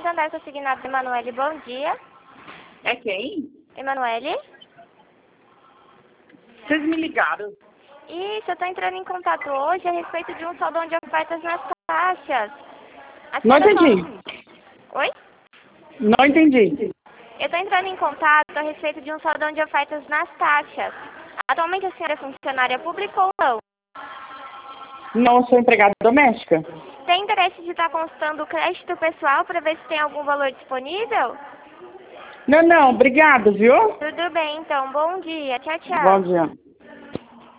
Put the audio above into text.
andar consignado Emanuele, bom dia. É quem? Emanuele? Vocês me ligaram. Isso, eu tô entrando em contato hoje a respeito de um saldão de ofertas nas taxas. A Não senhora entendi. Oi? Não entendi. Eu tô entrando em contato a respeito de um saldão de ofertas nas taxas. Atualmente a senhora é funcionária pública ou não? Não sou empregada doméstica. Tem interesse de estar consultando o crédito pessoal para ver se tem algum valor disponível? Não, obrigado, viu? Tudo bem, então. Bom dia. Tchau, Bom tchau. dia.